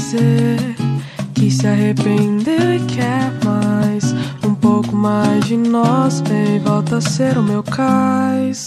dizer que se arrependeu e quer mais, um pouco mais de nós, vem, volta a ser o meu cais.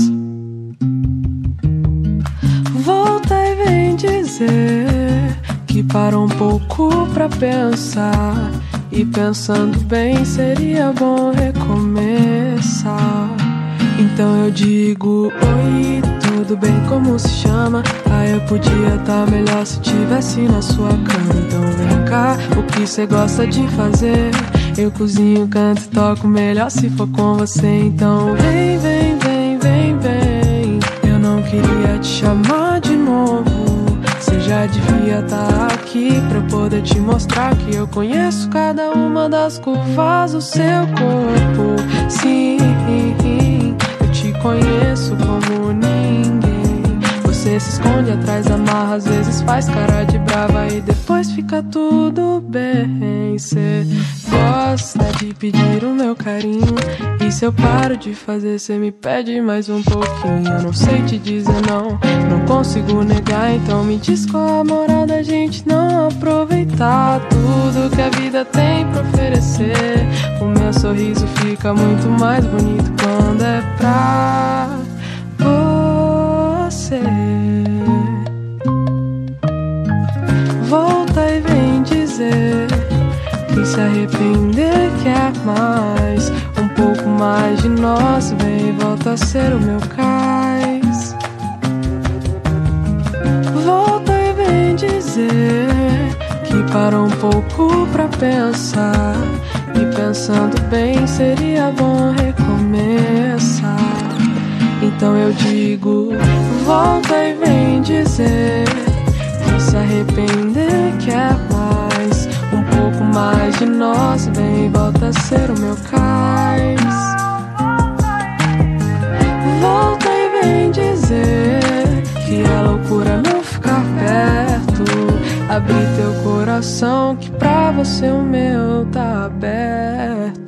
Volta e vem dizer que parou um pouco pra pensar, e pensando bem seria bom recomeçar. Então eu digo, oi, tudo bem, como se chama? Ah, eu podia tá melhor se tivesse na sua cama. Então vem cá, o que cê gosta de fazer? Eu cozinho, canto e toco melhor se for com você. Então vem, vem, vem, vem, vem. Eu não queria te chamar de novo, cê já devia tá aqui pra eu poder te mostrar que eu conheço cada uma das curvas do seu corpo. Sim, eu te conheço como ninguém. Você se esconde atrás da marra, às vezes faz cara de brava e depois fica tudo bem. Cê gosta de pedir o meu carinho, e se eu paro de fazer, cê me pede mais um pouquinho. Eu não sei te dizer não, não consigo negar. Então me diz qual a moral da gente não aproveitar tudo que a vida tem pra oferecer. O meu sorriso fica muito mais bonito quando é pra você. Volta e vem dizer que se arrepender e quer mais, um pouco mais de nós, vem, volta a ser o meu cais. Volta e vem dizer que parou um pouco pra pensar, e pensando bem seria bom recomeçar. Então eu digo, volta e vem dizer que se arrepender e quer mais, um pouco mais de nós, vem, volta a ser o meu cais. Volta e vem dizer que é loucura não ficar perto, abrir teu coração que pra você o meu tá aberto.